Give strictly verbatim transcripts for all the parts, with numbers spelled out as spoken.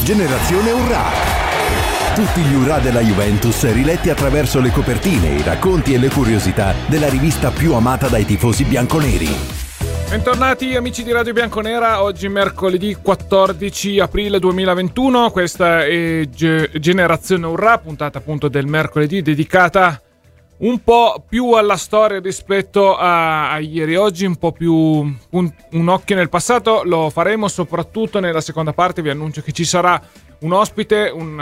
Generazione Urrà. Tutti gli Urrà della Juventus riletti attraverso le copertine, i racconti e le curiosità della rivista più amata dai tifosi bianconeri. Bentornati amici di Radio Bianconera, oggi mercoledì quattordici aprile duemilaventuno, questa è Ge- Generazione Urrà, puntata appunto del mercoledì dedicata un po' più alla storia rispetto a, a ieri. Oggi un po' più un, un occhio nel passato lo faremo soprattutto nella seconda parte. Vi annuncio che ci sarà un ospite, un, uh,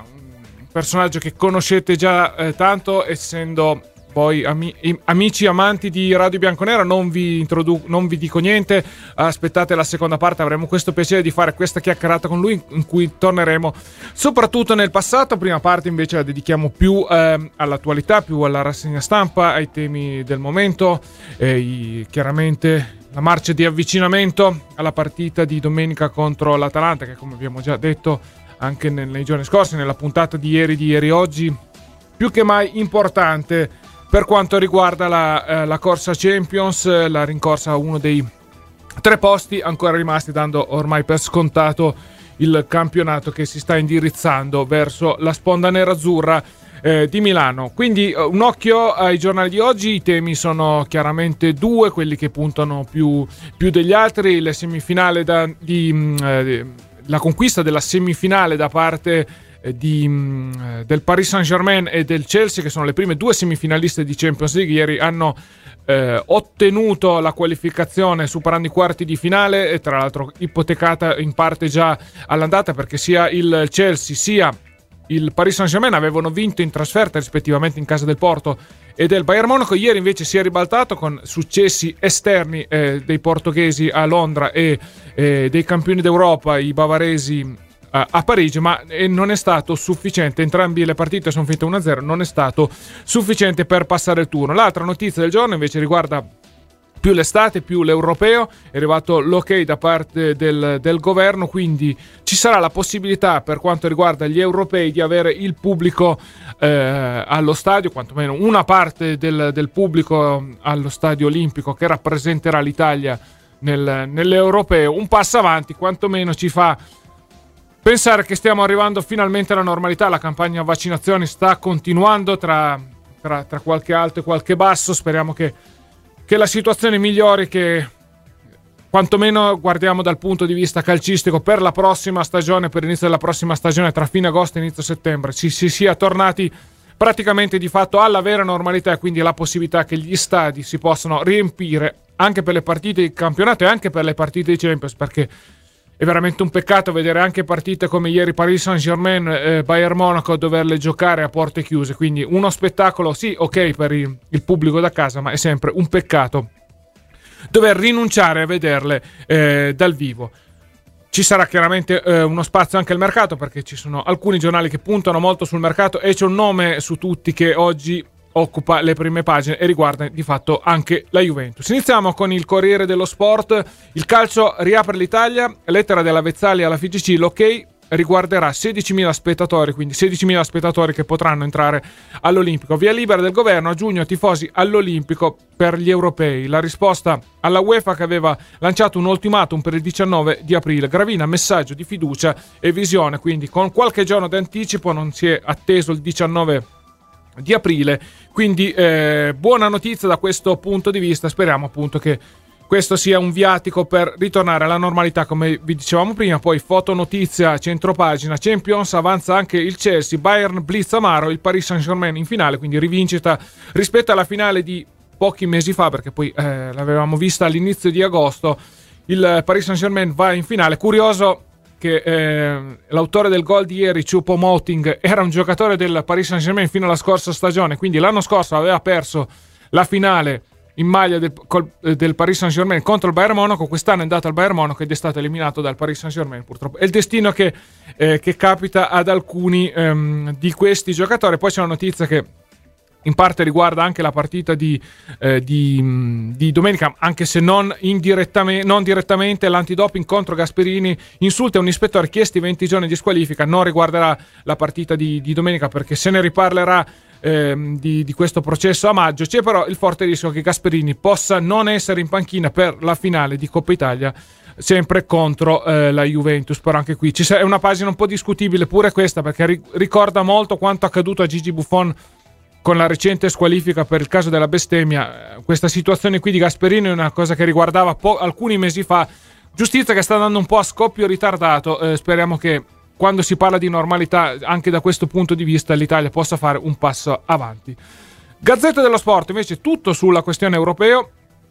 un personaggio che conoscete già eh, tanto, essendo poi ami- amici amanti di Radio Bianconera. Non vi introdu- non vi dico niente, aspettate la seconda parte, avremo questo piacere di fare questa chiacchierata con lui in cui torneremo soprattutto nel passato. Prima parte invece la dedichiamo più eh, all'attualità, più alla rassegna stampa, ai temi del momento, eh, i, chiaramente la marcia di avvicinamento alla partita di domenica contro l'Atalanta, che come abbiamo già detto anche nei, nei giorni scorsi, nella puntata di ieri di ieri oggi, più che mai importante per quanto riguarda la, eh, la corsa Champions, eh, la rincorsa a uno dei tre posti ancora rimasti, dando ormai per scontato il campionato che si sta indirizzando verso la sponda nerazzurra eh, di Milano. Quindi eh, un occhio ai giornali di oggi. I temi sono chiaramente due, quelli che puntano più, più degli altri: le semifinali da, di, mh, eh, la conquista della semifinale da parte Di, del Paris Saint-Germain e del Chelsea, che sono le prime due semifinaliste di Champions League. Ieri hanno eh, ottenuto la qualificazione superando i quarti di finale, e tra l'altro ipotecata in parte già all'andata, perché sia il Chelsea sia il Paris Saint-Germain avevano vinto in trasferta rispettivamente in casa del Porto e del Bayern Monaco. Ieri invece si è ribaltato con successi esterni eh, dei portoghesi a Londra e eh, dei campioni d'Europa, i bavaresi, a Parigi, ma non è stato sufficiente. Entrambe le partite sono finite uno a zero, non è stato sufficiente per passare il turno. L'altra notizia del giorno invece riguarda più l'estate, più l'europeo. È arrivato l'ok da parte del, del governo, quindi ci sarà la possibilità, per quanto riguarda gli europei, di avere il pubblico eh, allo stadio, quantomeno una parte del, del pubblico allo stadio olimpico che rappresenterà l'Italia nel, nell'europeo. Un passo avanti, quantomeno ci fa pensare che stiamo arrivando finalmente alla normalità. La campagna vaccinazioni sta continuando tra, tra, tra qualche alto e qualche basso. Speriamo che, che la situazione migliori, che quantomeno guardiamo dal punto di vista calcistico per la prossima stagione, per l'inizio della prossima stagione, tra fine agosto e inizio settembre, ci si sia tornati praticamente di fatto alla vera normalità, e quindi la possibilità che gli stadi si possano riempire anche per le partite di campionato e anche per le partite di Champions, perché è veramente un peccato vedere anche partite come ieri Paris Saint-Germain, eh, Bayern Monaco, doverle giocare a porte chiuse. Quindi uno spettacolo, sì, ok, per il, il pubblico da casa, ma è sempre un peccato dover rinunciare a vederle eh, dal vivo. Ci sarà chiaramente eh, uno spazio anche al mercato, perché ci sono alcuni giornali che puntano molto sul mercato, e c'è un nome su tutti che oggi occupa le prime pagine e riguarda di fatto anche la Juventus. Iniziamo con il Corriere dello Sport. Il calcio riapre l'Italia, lettera della Vezzali alla F I G C, l'ok riguarderà sedicimila spettatori, quindi sedicimila spettatori che potranno entrare all'Olimpico. Via libera del governo, a giugno tifosi all'Olimpico per gli europei. La risposta alla UEFA, che aveva lanciato un ultimatum per il diciannove di aprile. Gravina messaggio di fiducia e visione, quindi con qualche giorno d'anticipo, non si è atteso il diciannove di aprile, quindi eh, buona notizia da questo punto di vista. Speriamo appunto che questo sia un viatico per ritornare alla normalità, come vi dicevamo prima. Poi fotonotizia, centropagina, Champions, avanza anche il Chelsea, Bayern blitz amaro, il Paris Saint-Germain in finale, quindi rivincita rispetto alla finale di pochi mesi fa, perché poi eh, l'avevamo vista all'inizio di agosto. Il Paris Saint-Germain va in finale. Curioso che eh, l'autore del gol di ieri, Choupo-Moting, era un giocatore del Paris Saint-Germain fino alla scorsa stagione, quindi l'anno scorso aveva perso la finale in maglia del, col, del Paris Saint-Germain contro il Bayern Monaco. Quest'anno è andato al Bayern Monaco ed è stato eliminato dal Paris Saint-Germain, purtroppo. È il destino che, eh, che capita ad alcuni ehm, di questi giocatori. Poi c'è una notizia che in parte riguarda anche la partita di, eh, di, di domenica, anche se non, indirettamente, non direttamente. L'antidoping contro Gasperini, insulta un ispettore, chiesti venti giorni di squalifica. Non riguarderà la partita di, di domenica, perché se ne riparlerà eh, di, di questo processo a maggio. C'è però il forte rischio che Gasperini possa non essere in panchina per la finale di Coppa Italia sempre contro eh, la Juventus. Però anche qui ci è una pagina un po' discutibile pure questa, perché ri- ricorda molto quanto accaduto a Gigi Buffon con la recente squalifica per il caso della bestemmia. Questa situazione qui di Gasperini è una cosa che riguardava po- alcuni mesi fa. Giustizia che sta andando un po' a scoppio ritardato. Eh, speriamo che quando si parla di normalità, anche da questo punto di vista, l'Italia possa fare un passo avanti. Gazzetta dello Sport, invece, tutto sulla questione europeo.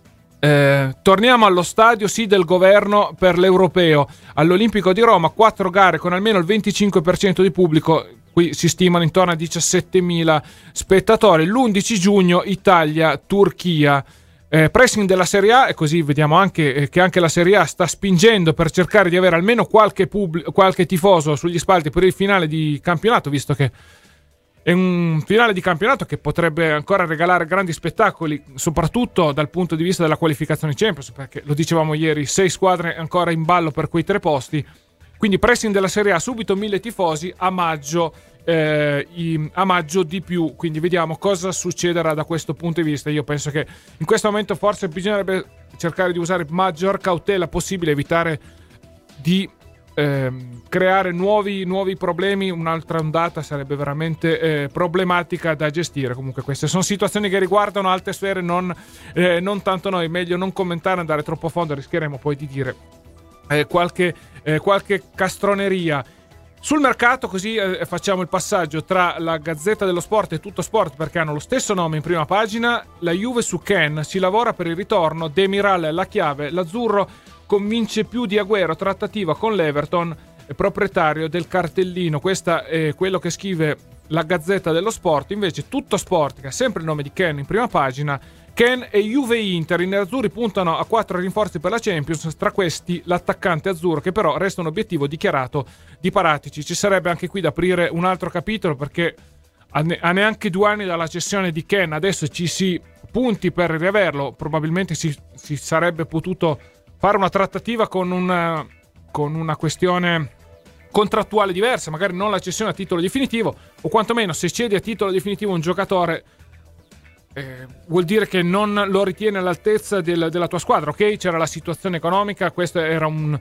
Eh, torniamo allo stadio, sì, del governo per l'europeo. All'Olimpico di Roma, quattro gare con almeno il venticinque per cento di pubblico. Qui si stimano intorno a diciassettemila spettatori. L'undici giugno Italia-Turchia. Eh, pressing della Serie A, e così vediamo anche eh, che anche la Serie A sta spingendo per cercare di avere almeno qualche, pub- qualche tifoso sugli spalti per il finale di campionato, visto che è un finale di campionato che potrebbe ancora regalare grandi spettacoli, soprattutto dal punto di vista della qualificazione Champions, perché lo dicevamo ieri, sei squadre ancora in ballo per quei tre posti. Quindi pressing della Serie A, subito mille tifosi, a maggio, eh, i, a maggio di più. Quindi vediamo cosa succederà da questo punto di vista. Io penso che in questo momento forse bisognerebbe cercare di usare maggior cautela possibile, evitare di eh, creare nuovi, nuovi problemi. Un'altra ondata sarebbe veramente eh, problematica da gestire. Comunque queste sono situazioni che riguardano altre sfere, non, eh, non tanto noi. Meglio non commentare, andare troppo a fondo, rischieremo poi di dire Eh, qualche, eh, qualche castroneria. Sul mercato, così eh, facciamo il passaggio tra la Gazzetta dello Sport e Tutto Sport, perché hanno lo stesso nome in prima pagina. La Juve su Ken, si lavora per il ritorno, Demiral la chiave, l'azzurro convince più di Agüero, trattativa con l'Everton, proprietario del cartellino. Questo è quello che scrive la Gazzetta dello Sport. Invece Tutto Sport, che ha sempre il nome di Ken in prima pagina, Ken e Juve Inter, i nerazzurri puntano a quattro rinforzi per la Champions, tra questi l'attaccante azzurro, che però resta un obiettivo dichiarato di Paratici. Ci sarebbe anche qui da aprire un altro capitolo, perché a, ne- a neanche due anni dalla cessione di Ken adesso ci si punti per riaverlo. Probabilmente si, si sarebbe potuto fare una trattativa con una, con una questione contrattuale diversa, magari non la cessione a titolo definitivo, o quantomeno se cedi a titolo definitivo un giocatore Eh, vuol dire che non lo ritiene all'altezza del, della tua squadra. Ok, c'era la situazione economica, questa era un,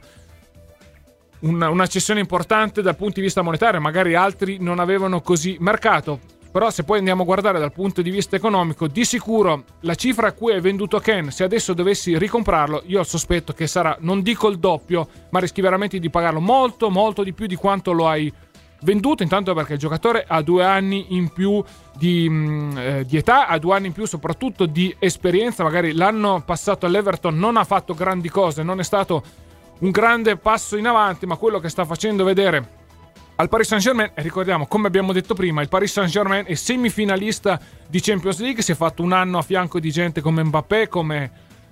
un, una cessione importante dal punto di vista monetario, magari altri non avevano così mercato, però se poi andiamo a guardare dal punto di vista economico, di sicuro la cifra a cui hai venduto Ken, se adesso dovessi ricomprarlo, io ho il sospetto che sarà, non dico il doppio, ma rischi veramente di pagarlo molto molto di più di quanto lo hai venduto, intanto perché il giocatore ha due anni in più di, mh, eh, di età, ha due anni in più soprattutto di esperienza. Magari l'anno passato all'Everton non ha fatto grandi cose, non è stato un grande passo in avanti, ma quello che sta facendo vedere al Paris Saint-Germain, e ricordiamo, come abbiamo detto prima, il Paris Saint-Germain è semifinalista di Champions League, si è fatto un anno a fianco di gente come Mbappé, come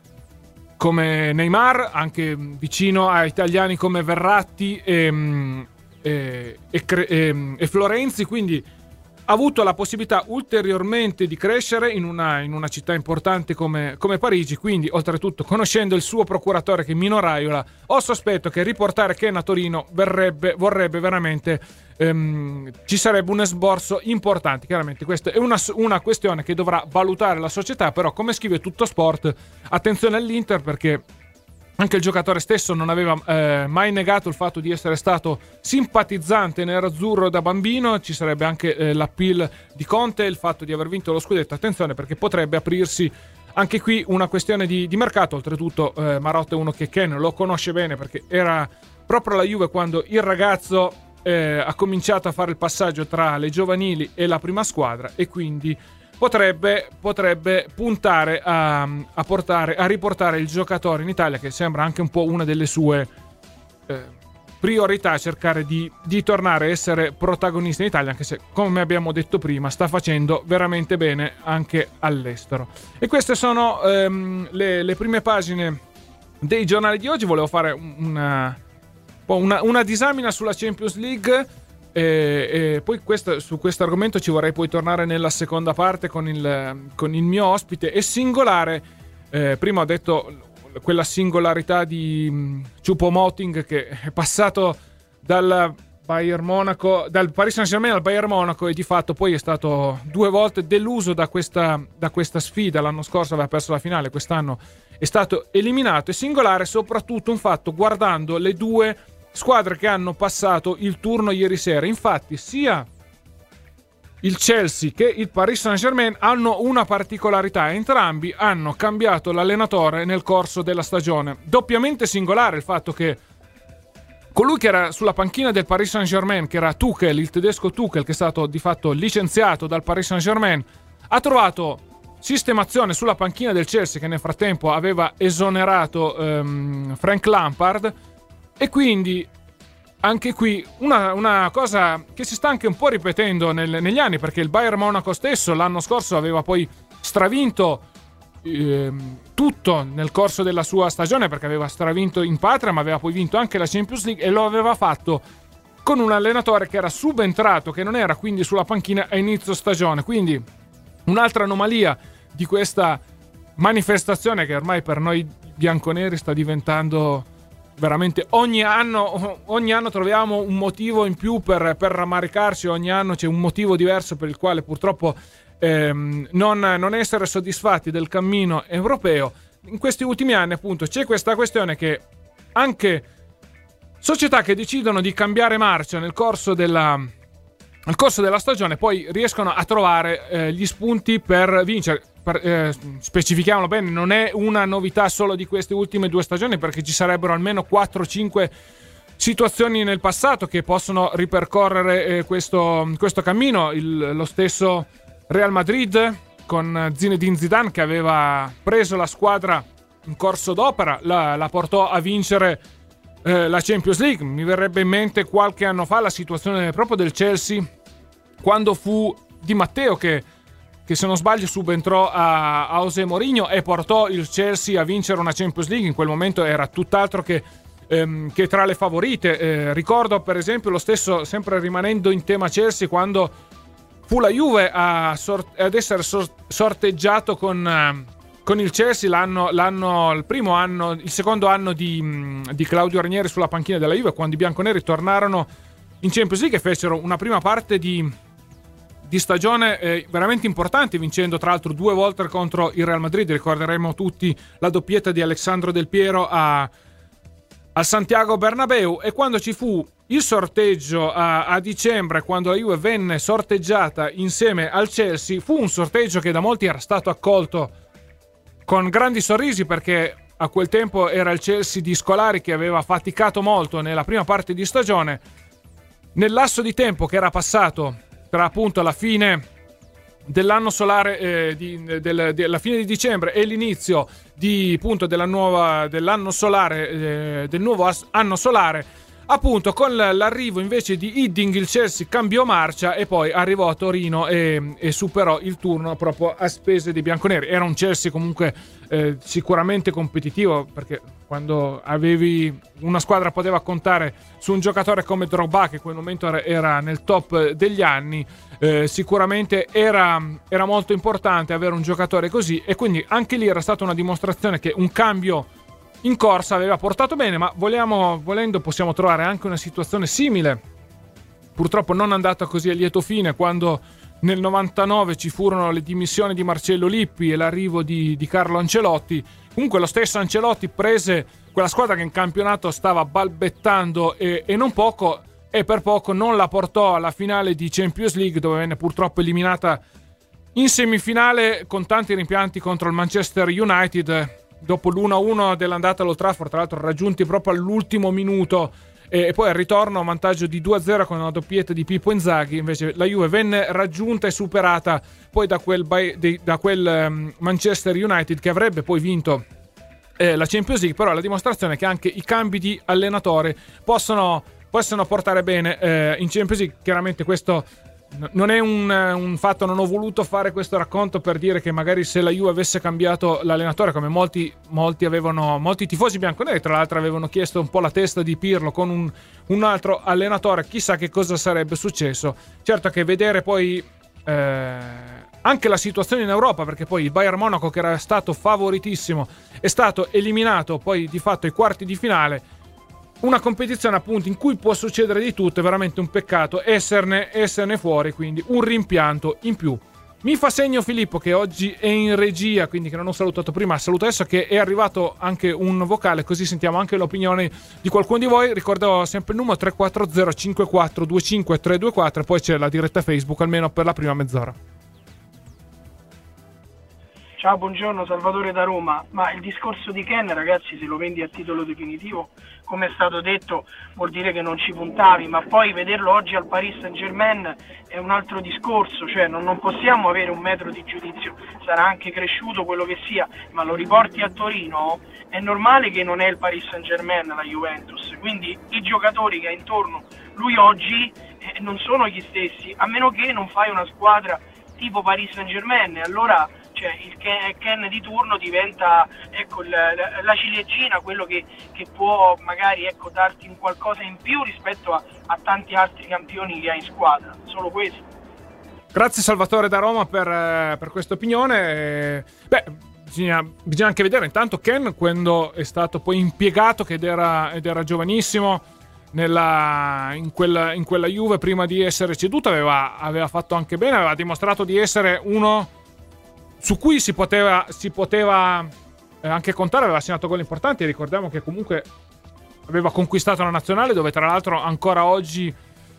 come Neymar, anche vicino a italiani come Verratti e E, e, e, e Florenzi, quindi ha avuto la possibilità ulteriormente di crescere in una, in una città importante come, come Parigi. Quindi, oltretutto, conoscendo il suo procuratore che è Mino Raiola, ho sospetto che riportare Ken a Torino verrebbe, vorrebbe veramente ehm, ci sarebbe un esborso importante. Chiaramente questa è una, una questione che dovrà valutare la società, però come scrive Tutto Sport, attenzione all'Inter, perché anche il giocatore stesso non aveva eh, mai negato il fatto di essere stato simpatizzante nerazzurro da bambino. Ci sarebbe anche eh, l'appeal di Conte, il fatto di aver vinto lo scudetto. Attenzione, perché potrebbe aprirsi anche qui una questione di, di mercato. Oltretutto eh, Marotta è uno che Ken lo conosce bene, perché era proprio la Juve quando il ragazzo eh, ha cominciato a fare il passaggio tra le giovanili e la prima squadra, e quindi Potrebbe, potrebbe puntare a, a, portare, a riportare il giocatore in Italia, che sembra anche un po' una delle sue eh, priorità, cercare di, di tornare a essere protagonista in Italia, anche se, come abbiamo detto prima, sta facendo veramente bene anche all'estero. E queste sono ehm, le, le prime pagine dei giornali di oggi. Volevo fare una, una, una disamina sulla Champions League. E, e poi questo, su questo argomento ci vorrei poi tornare nella seconda parte con il, con il mio ospite. È singolare, eh, prima ho detto quella singolarità di Choupo-Moting, che è passato dal, Bayern Monaco, dal Paris Saint-Germain al Bayern Monaco, e di fatto poi è stato due volte deluso da questa, da questa sfida. L'anno scorso aveva perso la finale, quest'anno è stato eliminato. È singolare soprattutto un fatto guardando le due squadre che hanno passato il turno ieri sera. Infatti sia il Chelsea che il Paris Saint-Germain hanno una particolarità: entrambi hanno cambiato l'allenatore nel corso della stagione. Doppiamente singolare il fatto che colui che era sulla panchina del Paris Saint-Germain, che era Tuchel, il tedesco Tuchel, che è stato di fatto licenziato dal Paris Saint-Germain, ha trovato sistemazione sulla panchina del Chelsea, che nel frattempo aveva esonerato um, Frank Lampard, e quindi anche qui una, una cosa che si sta anche un po' ripetendo nel, negli anni, perché il Bayern Monaco stesso l'anno scorso aveva poi stravinto eh, tutto nel corso della sua stagione, perché aveva stravinto in patria, ma aveva poi vinto anche la Champions League, e lo aveva fatto con un allenatore che era subentrato, che non era quindi sulla panchina a inizio stagione. Quindi un'altra anomalia di questa manifestazione che ormai per noi bianconeri sta diventando veramente ogni anno, ogni anno troviamo un motivo in più per, per rammaricarci, ogni anno c'è un motivo diverso per il quale purtroppo ehm, non, non essere soddisfatti del cammino europeo. In questi ultimi anni appunto c'è questa questione che anche società che decidono di cambiare marcia nel corso della, nel corso della stagione poi riescono a trovare eh, gli spunti per vincere. Per, eh, specifichiamolo bene, non è una novità solo di queste ultime due stagioni, perché ci sarebbero almeno quattro cinque situazioni nel passato che possono ripercorrere eh, questo, questo cammino. Il, lo stesso Real Madrid con Zinedine Zidane, che aveva preso la squadra in corso d'opera, la, la portò a vincere eh, la Champions League. Mi verrebbe in mente qualche anno fa la situazione proprio del Chelsea, quando fu Di Matteo che che se non sbaglio subentrò a, a José Mourinho e portò il Chelsea a vincere una Champions League. In quel momento era tutt'altro che, ehm, che tra le favorite. Eh, ricordo per esempio lo stesso, sempre rimanendo in tema Chelsea, quando fu la Juve a sort- ad essere sor- sorteggiato con, uh, con il Chelsea l'anno, l'anno, il primo anno, il secondo anno di, di Claudio Ranieri sulla panchina della Juve, quando i bianconeri tornarono in Champions League e fecero una prima parte di di stagione eh, veramente importante, vincendo tra l'altro due volte contro il Real Madrid. Ricorderemo tutti la doppietta di Alessandro Del Piero a, al Santiago Bernabéu. E quando ci fu il sorteggio a, a dicembre, quando la Juve venne sorteggiata insieme al Chelsea, fu un sorteggio che da molti era stato accolto con grandi sorrisi, perché a quel tempo era il Chelsea di Scolari che aveva faticato molto nella prima parte di stagione. Nel lasso di tempo che era passato tra appunto la fine dell'anno solare eh, di, del, della fine di dicembre e l'inizio di appunto della nuova dell'anno solare eh, del nuovo as, anno solare, appunto con l'arrivo invece di Hiddink il Chelsea cambiò marcia e poi arrivò a Torino e, e superò il turno proprio a spese dei bianconeri. Era un Chelsea comunque eh, sicuramente competitivo, perché quando avevi una squadra poteva contare su un giocatore come Drogba, che in quel momento era nel top degli anni, eh, sicuramente era, era molto importante avere un giocatore così, e quindi anche lì era stata una dimostrazione che un cambio in corsa aveva portato bene. Ma vogliamo, volendo possiamo trovare anche una situazione simile, purtroppo non andata così a lieto fine, quando nel novantanove ci furono le dimissioni di Marcello Lippi e l'arrivo di, di Carlo Ancelotti. Comunque lo stesso Ancelotti prese quella squadra che in campionato stava balbettando e, e non poco, e per poco non la portò alla finale di Champions League, dove venne purtroppo eliminata in semifinale con tanti rimpianti contro il Manchester United, dopo l'uno a uno dell'andata all'Old Trafford, tra l'altro raggiunti proprio all'ultimo minuto, e poi al ritorno a vantaggio di due a zero con una doppietta di Pippo Inzaghi. Invece la Juve venne raggiunta e superata poi da quel, da quel um, Manchester United, che avrebbe poi vinto eh, la Champions League. Però la dimostrazione è che anche i cambi di allenatore possono, possono portare bene eh, in Champions League. Chiaramente questo non è un, un fatto, non ho voluto fare questo racconto per dire che magari se la Juve avesse cambiato l'allenatore, come molti, molti avevano, molti tifosi bianconeri tra l'altro avevano chiesto un po' la testa di Pirlo con un, un altro allenatore, chissà che cosa sarebbe successo. Certo che vedere poi eh, anche la situazione in Europa, perché poi il Bayern Monaco, che era stato favoritissimo, è stato eliminato poi di fatto ai quarti di finale. una competizione appunto in cui può succedere di tutto, è veramente un peccato esserne, esserne fuori, quindi un rimpianto in più. Mi fa segno Filippo che oggi è in regia, quindi che non ho salutato prima, saluto adesso, che è arrivato anche un vocale, così sentiamo anche l'opinione di qualcuno di voi. Ricordo sempre il numero tre quattro zero cinque quattro due cinque tre due quattro e poi c'è la diretta Facebook almeno per la prima mezz'ora. Ciao, buongiorno, Salvatore da Roma. Ma il discorso di Ken, ragazzi, se lo vendi a titolo definitivo, come è stato detto, vuol dire che non ci puntavi, ma poi vederlo oggi al Paris Saint-Germain è un altro discorso, cioè non, non possiamo avere un metro di giudizio, sarà anche cresciuto quello che sia, ma lo riporti a Torino, è normale che non è il Paris Saint-Germain la Juventus, quindi i giocatori che ha intorno lui oggi eh, non sono gli stessi, a meno che non fai una squadra tipo Paris Saint-Germain, allora cioè, il Ken di turno diventa ecco, la, la ciliegina, quello che, che può magari ecco, darti un qualcosa in più rispetto a, a tanti altri campioni che ha in squadra, solo questo. Grazie Salvatore da Roma per, per questa opinione. Beh, bisogna, bisogna anche vedere intanto Ken quando è stato poi impiegato, che ed era, ed era giovanissimo, Nella, in, quella, in quella Juve, prima di essere ceduto aveva, aveva fatto anche bene, aveva dimostrato di essere uno su cui si poteva, si poteva eh, anche contare, aveva segnato gol importanti. Ricordiamo che comunque aveva conquistato la nazionale, dove tra l'altro ancora oggi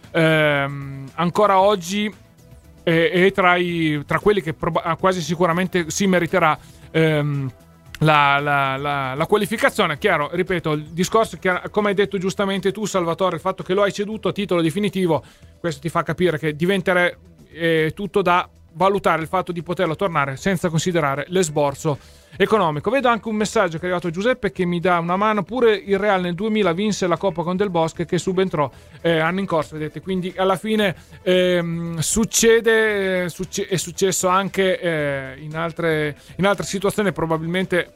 ehm, ancora oggi è, è tra, i, tra quelli che prob- quasi sicuramente si meriterà ehm, La, la, la, la qualificazione. Chiaro, ripeto, il discorso che, come hai detto giustamente tu Salvatore, il fatto che lo hai ceduto a titolo definitivo, questo ti fa capire che diventerà eh, tutto da valutare il fatto di poterlo tornare senza considerare l'esborso economico. Vedo anche un messaggio che è arrivato Giuseppe che mi dà una mano. Pure il Real nel duemila vinse la Coppa con Del Bosque, che subentrò eh, anno in corso, vedete, quindi alla fine ehm, succede, succe- è successo anche eh, in altre in altre situazioni. Probabilmente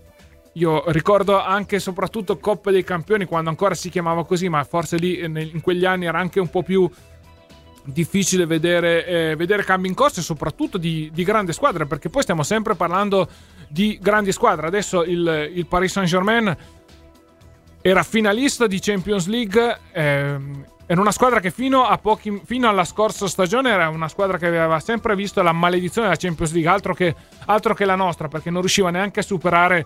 io ricordo anche e soprattutto Coppa dei Campioni, quando ancora si chiamava così, ma forse lì in quegli anni era anche un po' più difficile vedere, eh, vedere cambi in corso, e soprattutto di, di grandi squadre, perché poi stiamo sempre parlando di grandi squadre. Adesso il, il Paris Saint-Germain era finalista di Champions League, ehm, era una squadra che fino a pochi fino alla scorsa stagione era una squadra che aveva sempre visto la maledizione della Champions League, altro che, altro che la nostra, perché non riusciva neanche a superare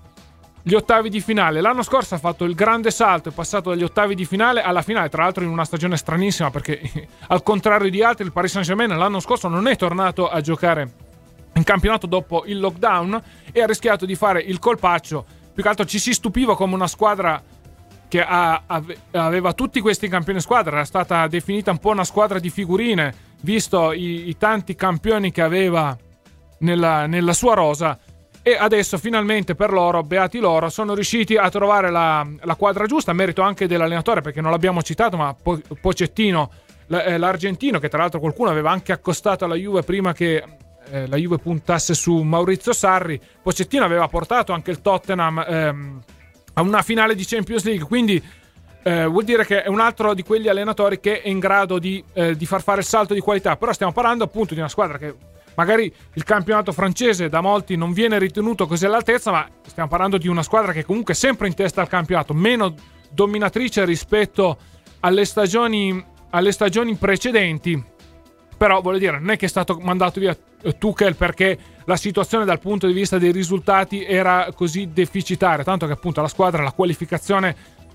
gli ottavi di finale. L'anno scorso ha fatto il grande salto, è passato dagli ottavi di finale alla finale, tra l'altro in una stagione stranissima, perché al contrario di altri il Paris Saint-Germain l'anno scorso non è tornato a giocare in campionato dopo il lockdown e ha rischiato di fare il colpaccio. Più che altro ci si stupiva come una squadra che ha, ave, aveva tutti questi campioni squadra, era stata definita un po' una squadra di figurine, visto i, i tanti campioni che aveva nella, nella sua rosa. E adesso finalmente per loro, beati loro, sono riusciti a trovare la, la quadra giusta, merito anche dell'allenatore, perché non l'abbiamo citato, ma po- Pochettino, l- l'argentino, che tra l'altro qualcuno aveva anche accostato alla Juve prima che eh, la Juve puntasse su Maurizio Sarri. Pochettino aveva portato anche il Tottenham ehm, a una finale di Champions League, quindi eh, vuol dire che è un altro di quegli allenatori che è in grado di, eh, di far fare il salto di qualità. Però stiamo parlando appunto di una squadra che magari il campionato francese da molti non viene ritenuto così all'altezza, ma stiamo parlando di una squadra che comunque è sempre in testa al campionato, meno dominatrice rispetto alle stagioni, alle stagioni precedenti. Però voglio dire, non è che è stato mandato via Tuchel perché la situazione dal punto di vista dei risultati era così deficitaria, tanto che appunto la squadra, la qualificazione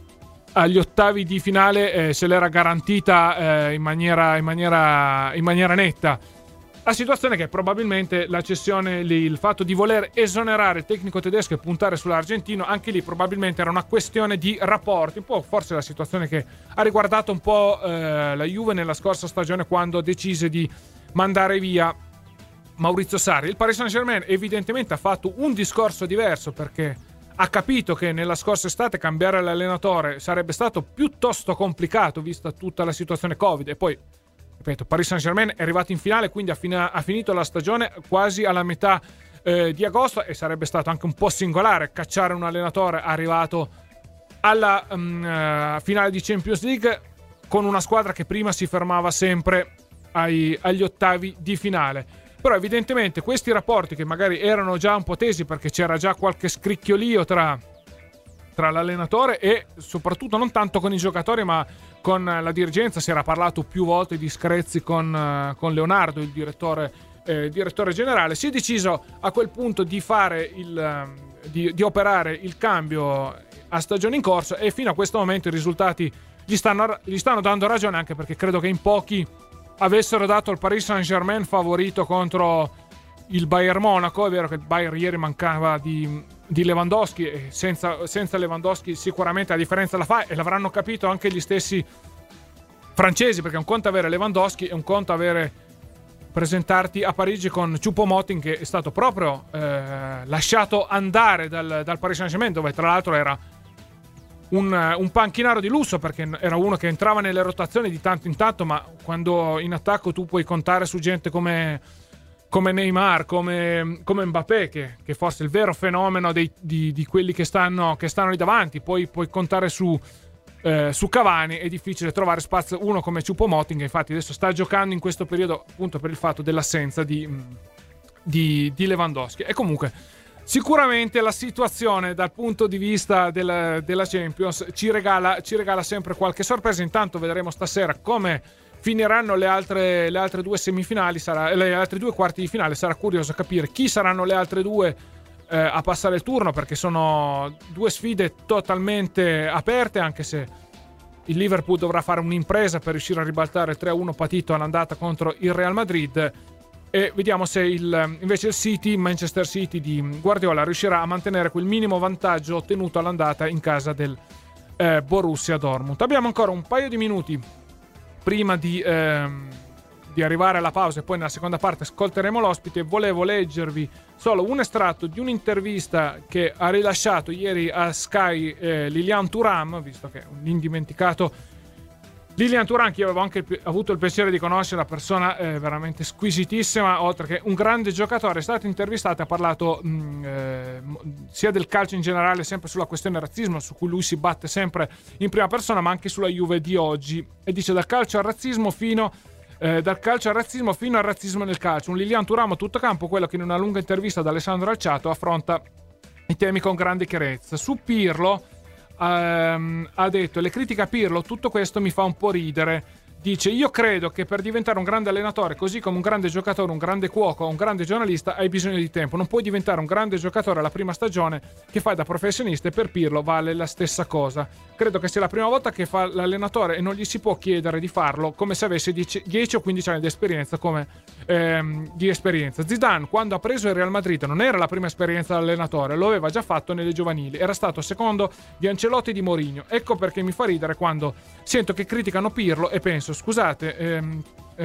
agli ottavi di finale eh, se l'era garantita eh, in maniera, in maniera, in maniera netta. La situazione è che probabilmente la cessione lì, il fatto di voler esonerare il tecnico tedesco e puntare sull'argentino, anche lì probabilmente era una questione di rapporti, un po' forse la situazione che ha riguardato un po' eh, la Juve nella scorsa stagione, quando decise di mandare via Maurizio Sarri. Il Paris Saint-Germain evidentemente ha fatto un discorso diverso, perché ha capito che nella scorsa estate cambiare l'allenatore sarebbe stato piuttosto complicato vista tutta la situazione Covid, e poi ripeto, Paris Saint-Germain è arrivato in finale, quindi ha, fina- ha finito la stagione quasi alla metà eh, di agosto, e sarebbe stato anche un po' singolare cacciare un allenatore arrivato alla um, uh, finale di Champions League con una squadra che prima si fermava sempre ai, agli ottavi di finale. Però evidentemente questi rapporti, che magari erano già un po' tesi perché c'era già qualche scricchiolio tra tra l'allenatore e soprattutto non tanto con i giocatori ma con la dirigenza. Si era parlato più volte di screzi con, con Leonardo, il direttore, eh, direttore generale. Si è deciso a quel punto di fare il di, di operare il cambio a stagione in corso, e fino a questo momento i risultati gli stanno, gli stanno dando ragione, anche perché credo che in pochi avessero dato il Paris Saint-Germain favorito contro il Bayern Monaco. È vero che il Bayern ieri mancava di, di Lewandowski, e senza, senza Lewandowski sicuramente la differenza la fa, e l'avranno capito anche gli stessi francesi, perché un conto avere Lewandowski e un conto avere presentarti a Parigi con Choupo-Moting, che è stato proprio eh, lasciato andare dal, dal Paris Saint-Germain, dove tra l'altro era un, un panchinaro di lusso, perché era uno che entrava nelle rotazioni di tanto in tanto, ma quando in attacco tu puoi contare su gente come, come Neymar, come, come Mbappé, che, che forse è il vero fenomeno dei, di, di quelli che stanno, che stanno lì davanti, poi puoi contare su Eh, su Cavani. È difficile trovare spazio uno come Choupo-Moting, che infatti adesso sta giocando in questo periodo appunto per il fatto dell'assenza di, di, di Lewandowski. E comunque sicuramente la situazione dal punto di vista della, della Champions ci regala, ci regala sempre qualche sorpresa. Intanto vedremo stasera come finiranno le altre, le altre due semifinali, sarà, le altre due quarti di finale. Sarà curioso capire chi saranno le altre due Eh, a passare il turno, perché sono due sfide totalmente aperte, anche se il Liverpool dovrà fare un'impresa per riuscire a ribaltare il tre a uno patito all'andata contro il Real Madrid, e vediamo se il, invece il City, Manchester City di Guardiola, riuscirà a mantenere quel minimo vantaggio ottenuto all'andata in casa del eh, Borussia Dortmund. Abbiamo ancora un paio di minuti prima di ehm, di arrivare alla pausa, e poi nella seconda parte ascolteremo l'ospite. Volevo leggervi solo un estratto di un'intervista che ha rilasciato ieri a Sky eh, Lilian Thuram, visto che è un indimenticato Lilian Thuram, che io avevo anche avuto il piacere di conoscere, una persona eh, veramente squisitissima, oltre che un grande giocatore. È stato intervistato e ha parlato mh, eh, sia del calcio in generale, sempre sulla questione razzismo, su cui lui si batte sempre in prima persona, ma anche sulla Juve di oggi, e dice: dal calcio al razzismo fino Eh, dal calcio al razzismo fino al razzismo nel calcio. Un Lilian Thuram a tutto campo, quello che in una lunga intervista ad Alessandro Alciato affronta i temi con grande chiarezza. Su Pirlo ehm, ha detto: le critiche a Pirlo, tutto questo mi fa un po' ridere. Dice: io credo che per diventare un grande allenatore, così come un grande giocatore, un grande cuoco, un grande giornalista, hai bisogno di tempo. Non puoi diventare un grande giocatore alla prima stagione che fai da professionista, e per Pirlo vale la stessa cosa. Credo che sia la prima volta che fa l'allenatore e non gli si può chiedere di farlo come se avesse dieci o quindici anni di esperienza, come ehm, di esperienza. Zidane, quando ha preso il Real Madrid, non era la prima esperienza da allenatore, lo aveva già fatto nelle giovanili, era stato secondo di Ancelotti e di Mourinho. Ecco perché mi fa ridere quando sento che criticano Pirlo e penso: scusate, ehm,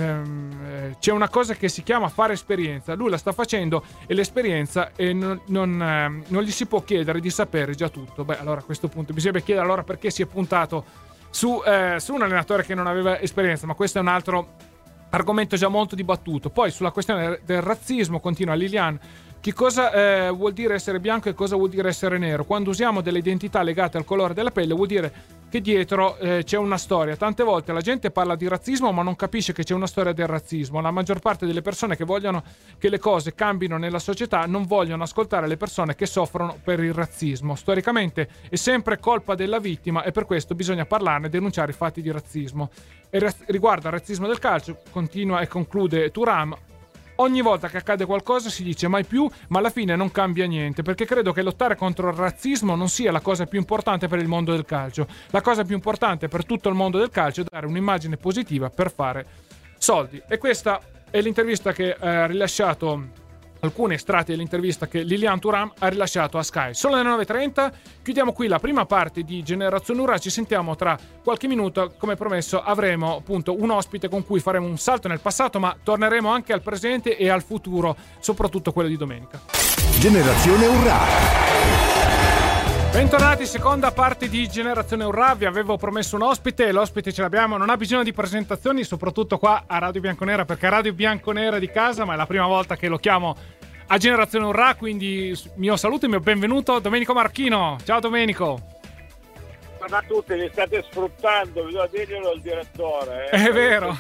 ehm, c'è una cosa che si chiama fare esperienza, lui la sta facendo, e l'esperienza e non, non, ehm, non gli si può chiedere di sapere già tutto. Beh, allora a questo punto bisogna chiedere allora perché si è puntato su, eh, su un allenatore che non aveva esperienza, ma questo è un altro argomento già molto dibattuto. Poi sulla questione del razzismo continua Lilian: che cosa eh, vuol dire essere bianco e cosa vuol dire essere nero? Quando usiamo delle identità legate al colore della pelle, vuol dire che dietro eh, c'è una storia. Tante volte la gente parla di razzismo ma non capisce che c'è una storia del razzismo. La maggior parte delle persone che vogliono che le cose cambino nella società non vogliono ascoltare le persone che soffrono per il razzismo. Storicamente è sempre colpa della vittima, e per questo bisogna parlarne e denunciare i fatti di razzismo. E raz- riguardo al razzismo del calcio, continua e conclude Thuram: ogni volta che accade qualcosa si dice mai più, ma alla fine non cambia niente, perché credo che lottare contro il razzismo non sia la cosa più importante per il mondo del calcio. La cosa più importante per tutto il mondo del calcio è dare un'immagine positiva per fare soldi. E questa è l'intervista che ha rilasciato, alcuni estratti dell'intervista che Lilian Thuram ha rilasciato a Sky. Sono le nove e trenta, chiudiamo qui la prima parte di Generazione Urra. Ci sentiamo tra qualche minuto. Come promesso avremo appunto un ospite con cui faremo un salto nel passato, ma torneremo anche al presente e al futuro, soprattutto quello di domenica. Generazione Urra. Bentornati, seconda parte di Generazione Urra. Vi avevo promesso un ospite, l'ospite ce l'abbiamo, non ha bisogno di presentazioni, soprattutto qua a Radio Bianconera, perché a Radio Bianconera di casa, ma è la prima volta che lo chiamo a Generazione Urra, quindi mio saluto e mio benvenuto Domenico Marchino. Ciao Domenico. Buongiorno a tutti, mi state sfruttando, bisogna dirglielo al direttore. Eh. È vero.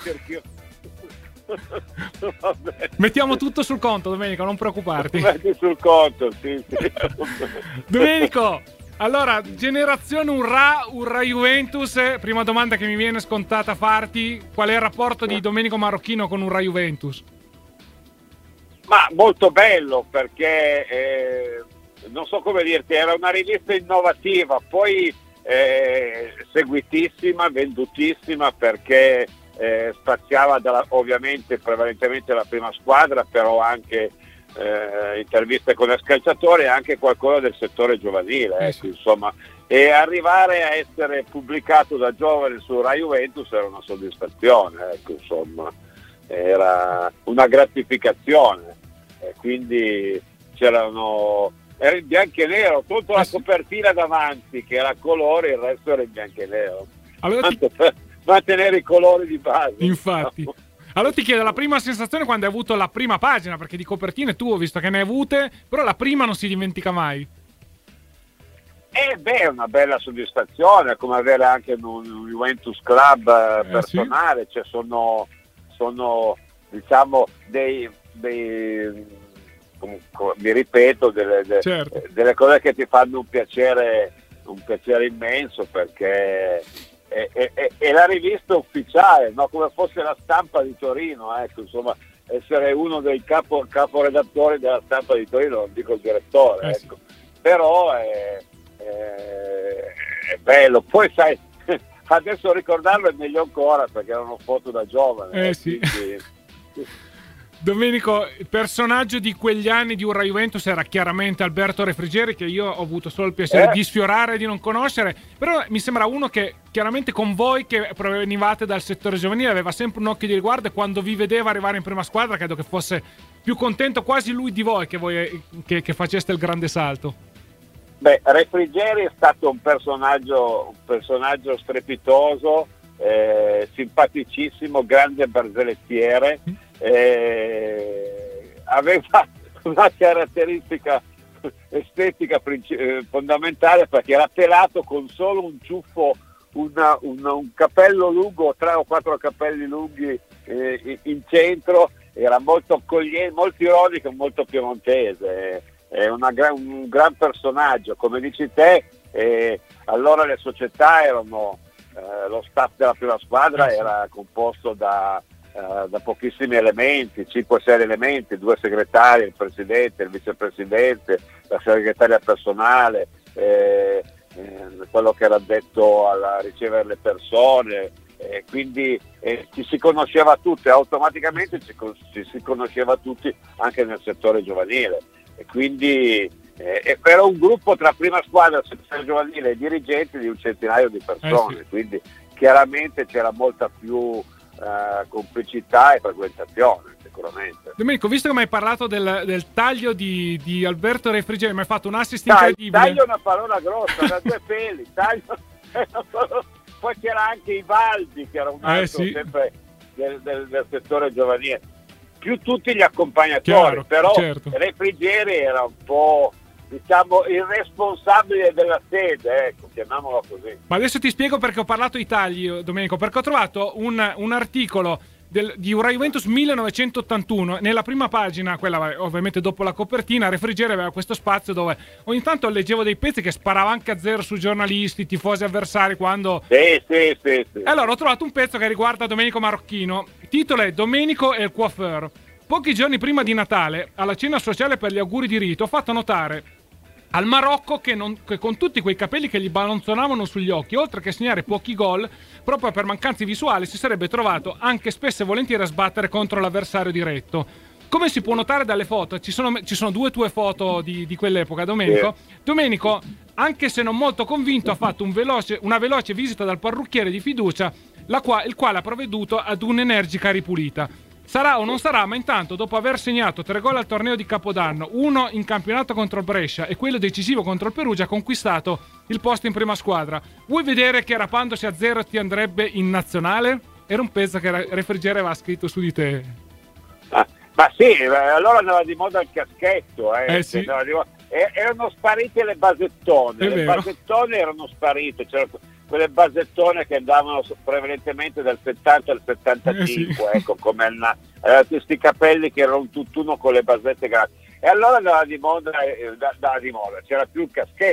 Mettiamo tutto sul conto, Domenico, non preoccuparti. Metti sul conto, sì, sì. Domenico, Allora, generazione Urrà, Urrà Juventus, prima domanda che mi viene scontata a farti, qual è il rapporto di Domenico Marocchino con Urrà Juventus? Ma molto bello, perché eh, non so come dirti, era una rivista innovativa, poi eh, seguitissima, vendutissima, perché eh, spaziava dalla, ovviamente prevalentemente la prima squadra, però anche eh, interviste con il calciatore e anche qualcosa del settore giovanile, eh, ecco, sì. insomma. E arrivare a essere pubblicato da giovane su Rai Juventus era una soddisfazione, ecco, insomma, era una gratificazione. E quindi c'erano, era in bianco e nero, tutta la copertina davanti che era a colori, il resto era in bianco e nero. Allora ti... per mantenere i colori di base. Infatti. No? Allora ti chiedo la prima sensazione quando hai avuto la prima pagina, perché di copertine tu ho visto che ne hai avute, però la prima non si dimentica mai. Eh beh, è una bella soddisfazione, come avere anche un, un Juventus Club eh, personale, sì. Cioè sono, sono diciamo dei, dei comunque, mi ripeto, delle, de, certo. delle cose che ti fanno un piacere, un piacere immenso, perché è, è, è, è la rivista ufficiale, no? Come fosse la Stampa di Torino, ecco, insomma, essere uno dei capo, caporedattori della Stampa di Torino, non dico il direttore, eh, ecco. Sì. Però è, è, è bello. Poi sai, adesso ricordarlo è meglio ancora, perché erano foto da giovane. Eh sì. Quindi... Domenico, il personaggio di quegli anni di Urrà Juventus era chiaramente Alberto Refrigeri, che io ho avuto solo il piacere eh. di sfiorare e di non conoscere, però mi sembra uno che chiaramente con voi che provenivate dal settore giovanile aveva sempre un occhio di riguardo, e quando vi vedeva arrivare in prima squadra credo che fosse più contento quasi lui di voi che, voi, che, che faceste il grande salto. Beh, Refrigeri è stato un personaggio, un personaggio strepitoso, eh, simpaticissimo, grande barzellettiere. Mm. Eh, aveva una caratteristica estetica eh, fondamentale, perché era pelato con solo un ciuffo, una, un, un capello lungo, tre o quattro capelli lunghi eh, in centro, era molto accogliente, molto ironico, molto piemontese, è una gran, un gran personaggio, come dici te. Eh, allora le società erano eh, lo staff della prima squadra era composto da Uh, da pochissimi elementi, cinque sei elementi, due segretari, il presidente, il vicepresidente, la segretaria personale, eh, eh, quello che era detto a ricevere le persone, eh, quindi eh, ci si conosceva tutti, automaticamente ci, ci si conosceva tutti anche nel settore giovanile, e quindi eh, era un gruppo tra prima squadra, settore giovanile e dirigenti di un centinaio di persone, eh sì. Quindi chiaramente c'era molta più Uh, complicità e frequentazione, sicuramente. Domenico, visto che mi hai parlato del, del taglio di, di Alberto Refrigeri, mi hai fatto un assist incredibile. Taglio è una parola grossa, da due peli, taglio poi c'era anche Ivaldi, che era un altro eh, sì. sempre del, del, del settore giovanile, più tutti gli accompagnatori. Chiaro, però certo. Refrigeri era un po', diciamo, il responsabile della sede, ecco, chiamiamolo così. Ma adesso ti spiego perché ho parlato di tagli, Domenico, perché ho trovato un, un articolo del, di Urrà Juventus millenovecentottantuno, nella prima pagina, quella ovviamente dopo la copertina, Refrigeri aveva questo spazio dove ogni tanto leggevo dei pezzi che sparava anche a zero su giornalisti, tifosi avversari, quando... Sì, sì, sì, sì. Allora ho trovato un pezzo che riguarda Domenico Marocchino, il titolo è Domenico e il coiffeur. Pochi giorni prima di Natale, alla cena sociale per gli auguri di rito, ho fatto notare al Marocco che, non, che con tutti quei capelli che gli ballonzonavano sugli occhi, oltre che segnare pochi gol, proprio per mancanze visuali si sarebbe trovato anche spesso e volentieri a sbattere contro l'avversario diretto. Come si può notare dalle foto, ci sono, ci sono due tue foto di, di quell'epoca, Domenico. Domenico, anche se non molto convinto, ha fatto un veloce, una veloce visita dal parrucchiere di fiducia, la qua, il quale ha provveduto ad un'energica ripulita. Sarà o non sarà, ma intanto, dopo aver segnato tre gol al torneo di Capodanno, uno in campionato contro il Brescia e quello decisivo contro il Perugia, ha conquistato il posto in prima squadra. Vuoi vedere che rapandosi a zero ti andrebbe in nazionale? Era un pezzo che Refrigeri aveva scritto su di te. Ah, ma sì, allora andava di moda il caschetto. Eh, eh sì. Di moda. Erano sparite le basettone, È le vero. basettone erano sparite, c'erano quelle basettone che andavano prevalentemente dal settanta al settantacinque, eh sì. Ecco, come una, eh, questi capelli che erano un tutt'uno con le basette grandi. E allora andava di moda, eh, andava di moda, c'era più il caschetto,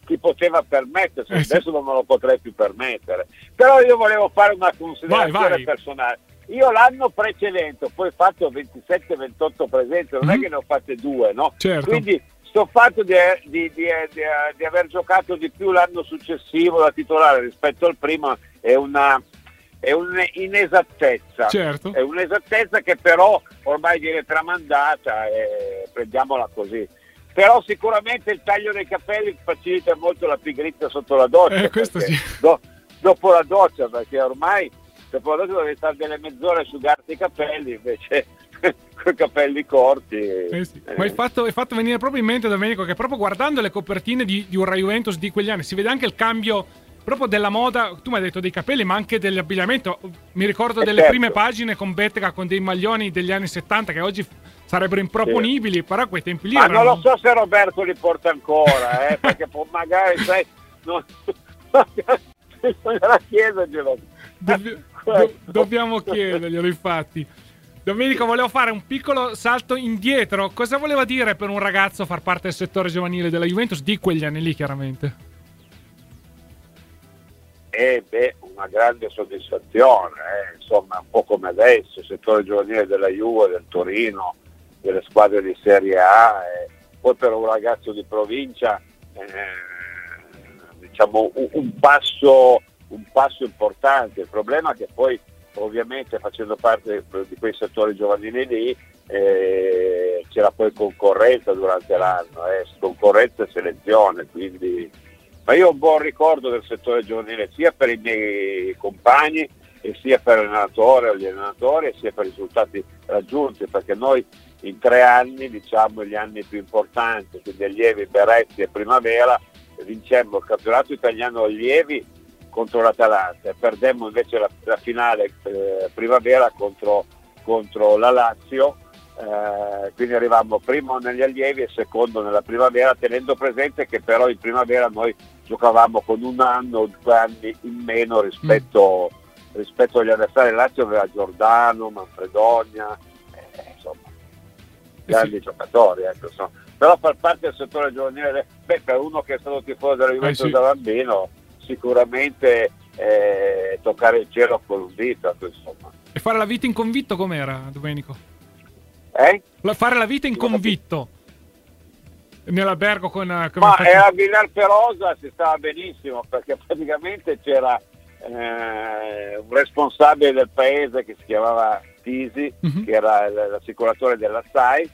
chi poteva permettersi, eh sì. adesso non me lo potrei più permettere. Però io volevo fare una considerazione vai, vai. personale. Io l'anno precedente ho poi fatto ventisette ventotto presenze, non mm-hmm. è che ne ho fatte due, no? Certo. Quindi sto fatto di, di, di, di, di aver giocato di più l'anno successivo da titolare rispetto al primo è una è un'inesattezza, certo. È un'inesattezza che però ormai viene tramandata e prendiamola così. Però sicuramente il taglio dei capelli facilita molto la pigrizia sotto la doccia, eh, questo sì. do, dopo la doccia, perché ormai dopo la doccia devi stare delle mezz'ore a asciugarti i capelli, invece con i capelli corti. Eh sì. eh. Ma hai fatto, hai fatto venire proprio in mente, Domenico, che proprio guardando le copertine di, di un Rai Juventus di quegli anni si vede anche il cambio proprio della moda. Tu mi hai detto dei capelli, ma anche dell'abbigliamento. Mi ricordo eh delle certo. prime pagine con Bettega con dei maglioni degli anni settanta che oggi sarebbero improponibili, sì. Però a quei tempi lì ma erano... non lo so se Roberto li porta ancora, eh, perché può magari sai non... la chiederglielo. Dobbi- do- dobbiamo chiederglielo, infatti. Domenico, volevo fare un piccolo salto indietro. Cosa voleva dire per un ragazzo far parte del settore giovanile della Juventus di quegli anni lì, chiaramente? Eh beh, una grande soddisfazione, eh. Insomma, un po' come adesso, il settore giovanile della Juve, del Torino, delle squadre di Serie A, eh. Poi per un ragazzo di provincia, eh, diciamo un, un passo un passo importante. Il problema è che poi ovviamente facendo parte di quei settori giovanili lì eh, c'era poi concorrenza durante l'anno, eh, concorrenza e selezione, quindi ma io ho un buon ricordo del settore giovanile sia per i miei compagni e sia per l'allenatore, gli allenatori e sia per i risultati raggiunti, perché noi in tre anni, diciamo gli anni più importanti, quindi allievi, Beretti e Primavera, vincemmo il campionato italiano allievi contro l'Atalanta e perdemmo invece la, la finale eh, Primavera contro, contro la Lazio, eh, quindi arrivavamo primo negli allievi e secondo nella Primavera, tenendo presente che però in Primavera noi giocavamo con un anno o due anni in meno rispetto, mm. rispetto agli avversari. La Lazio aveva Giordano, Manfredonia, eh, insomma grandi sì. giocatori, ecco, insomma. Però far parte del settore giovanile, beh, per uno che è stato tifoso della Juventus eh, sì. da bambino, sicuramente eh, toccare il cielo con un dito, insomma. E fare la vita in convitto com'era, Domenico? Eh? La, fare la vita in convitto nell'albergo con... Ma era a Villar Perosa, si stava benissimo, perché praticamente c'era eh, un responsabile del paese che si chiamava Tisi, uh-huh. che era l'assicuratore della S A I,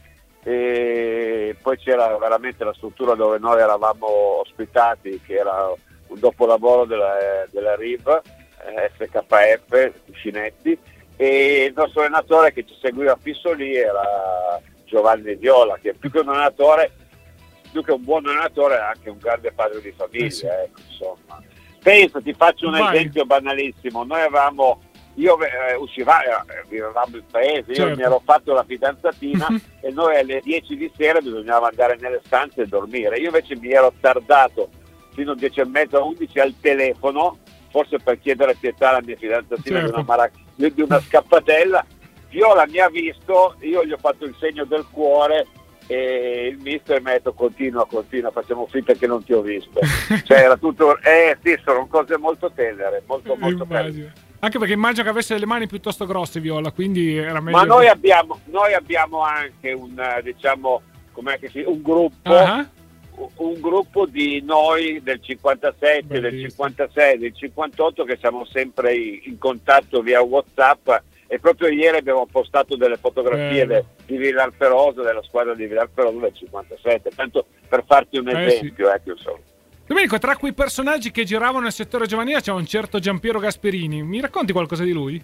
e poi c'era veramente la struttura dove noi eravamo ospitati, che era un dopolavoro della, della R I V, eh, S K F, Cuscinetti, e il nostro allenatore che ci seguiva fisso lì era Giovanni Viola, che più che un allenatore, più che un buon allenatore è anche un grande padre di famiglia, eh sì. ecco, insomma. Pensa, ti faccio un Vai. esempio banalissimo, noi avevamo io eh, uscivamo, eh, vivevamo in paese, certo. io mi ero fatto la fidanzatina e noi alle dieci di sera bisognava andare nelle stanze e dormire. Io invece mi ero tardato fino a dieci e mezza, undici al telefono, forse per chiedere pietà alla mia fidanzatina certo. di, una marac- di una scappatella. Viola mi ha visto, io gli ho fatto il segno del cuore e il mister mi ha detto continua, continua, facciamo finta che non ti ho visto. Cioè era tutto, eh sì, sono cose molto tenere, molto molto belle. Anche perché immagino che avesse le mani piuttosto grosse Viola, quindi era meglio. Ma noi abbiamo, noi abbiamo anche un, diciamo, com'è che si, un gruppo, uh-huh. un gruppo di noi del cinquantasette, Bellissimo. del cinquantasei, del cinquantotto che siamo sempre in contatto via WhatsApp, e proprio ieri abbiamo postato delle fotografie de, di Villar Perosa, della squadra di Villar Perosa del cinquantasette, tanto per farti un esempio, eh, sì. ecco, insomma. Domenico, tra quei personaggi che giravano nel settore giovanile c'è un certo Giampiero Gasperini. Mi racconti qualcosa di lui?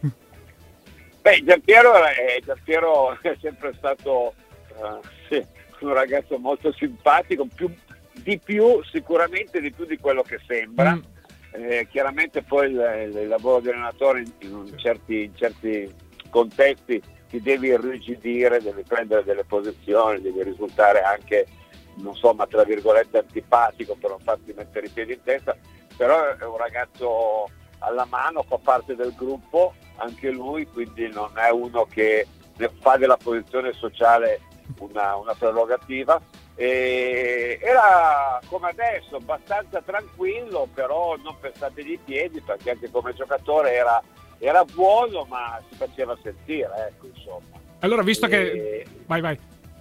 Beh, Giampiero è, Giampiero è sempre stato uh, sì, un ragazzo molto simpatico, più, di più, sicuramente di più di quello che sembra. Mm. Eh, chiaramente poi il, il lavoro di allenatore in, in, certi, in certi contesti ti devi irrigidire, devi prendere delle posizioni, devi risultare anche, non so, ma tra virgolette antipatico per non farti mettere i piedi in testa, però è un ragazzo alla mano, fa parte del gruppo anche lui, quindi non è uno che fa della posizione sociale una, una prerogativa, E era come adesso, abbastanza tranquillo, però non pestate di piedi, perché anche come giocatore era, era buono, ma si faceva sentire, ecco, insomma. Allora, visto e, che... Vai, vai.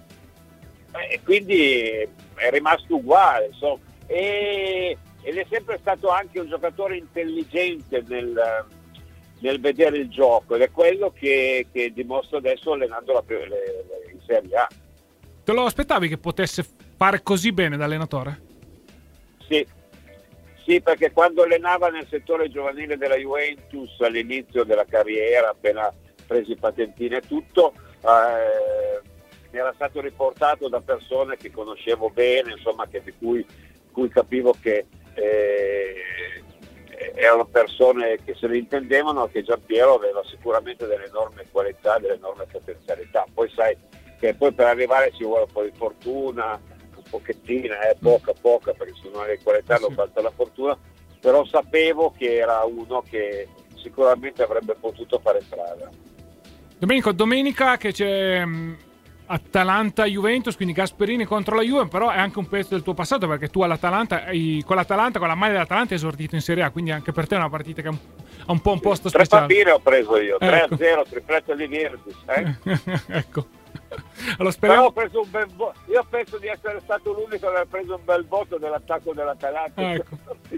E quindi è rimasto uguale, insomma. E, ed è sempre stato anche un giocatore intelligente nel, nel vedere il gioco, ed è quello che, che dimostra adesso allenando la, le, le, in Serie A. Te lo aspettavi che potesse fare così bene da allenatore? Sì, sì, perché quando allenava nel settore giovanile della Juventus all'inizio della carriera, appena presi patentine e tutto, eh, mi era stato riportato da persone che conoscevo bene, insomma, che, di cui, cui capivo che eh, erano persone che se ne intendevano, che Giampiero aveva sicuramente delle enormi qualità, delle enormi potenzialità. Poi sai che poi per arrivare ci vuole un po' di fortuna, un pochettina, eh, poca poca, perché se non hai le qualità non basta la fortuna, però sapevo che era uno che sicuramente avrebbe potuto fare strada. Domenico, domenica che c'è um, Atalanta-Juventus, quindi Gasperini contro la Juve, però è anche un pezzo del tuo passato, perché tu all'Atalanta, hai, con l'Atalanta, con la maglia dell'Atalanta hai esordito in Serie A, quindi anche per te è una partita che ha un, ha un po' un posto Tre speciale. Tre papire ho preso io, tre ecco. a zero, tripletta di Virtus, eh? Ecco. Allora, speriamo... ho preso un bel vo- io penso di essere stato l'unico ad aver preso un bel voto dell'attacco dell'Atalanta, ecco.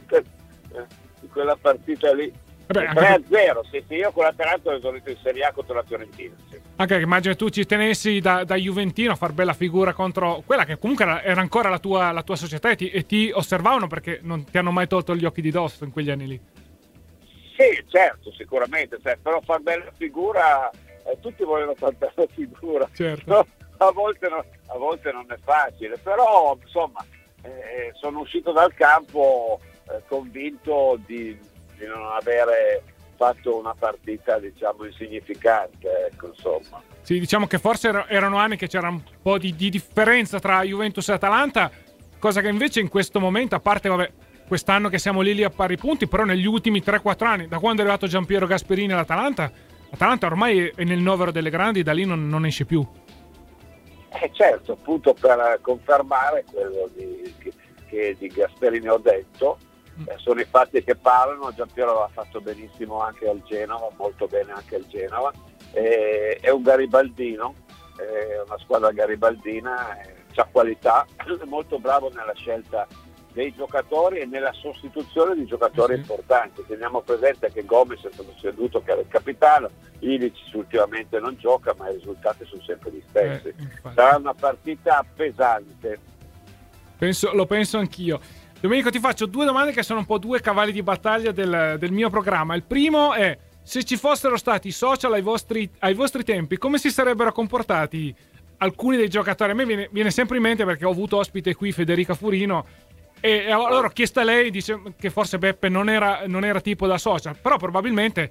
in quella partita lì. Vabbè, tre a anche... zero, sì, sì, io con l'Atalanta ho esorito in Serie A contro la Fiorentina. Sì. Anche che immagino tu ci tenessi da, da Juventino a far bella figura contro quella che comunque era, era ancora la tua, la tua società, e ti, e ti osservavano perché non ti hanno mai tolto gli occhi di dosso in quegli anni lì. Sì, certo, sicuramente, cioè, però far bella figura, eh, tutti vogliono far bella figura, certo. No? A volte, no, a volte non è facile, però insomma eh, sono uscito dal campo eh, convinto di, di non avere fatto una partita, diciamo, insignificante, ecco, insomma. Sì, diciamo che forse er- erano anni che c'era un po' di, di differenza tra Juventus e Atalanta, cosa che invece in questo momento, a parte vabbè quest'anno che siamo lì lì a pari punti, però negli ultimi tre quattro anni, da quando è arrivato Giampiero Gasperini all'Atalanta, l'Atalanta ormai è nel novero delle grandi, da lì non, non esce più. Eh certo, appunto per confermare quello di, che, che di Gasperini ho detto, mm. eh, sono i fatti che parlano. Giampiero aveva fatto benissimo anche al Genova, molto bene anche al Genova, eh, è un garibaldino, è una squadra garibaldina, eh, c'ha qualità, è molto bravo nella scelta dei giocatori e nella sostituzione di giocatori sì. importanti. Teniamo presente che Gomez è stato ceduto, che era il capitano, Ilic ultimamente non gioca, ma i risultati sono sempre gli stessi. Eh, sarà una partita pesante. Penso, lo penso anch'io. Domenico, ti faccio due domande che sono un po' due cavalli di battaglia del, del mio programma. Il primo è: se ci fossero stati social ai vostri, ai vostri tempi, come si sarebbero comportati alcuni dei giocatori? A me viene, viene sempre in mente, perché ho avuto ospite qui Federica Furino, e allora ho chiesto a lei, dice che forse Beppe non era, non era tipo da social, però probabilmente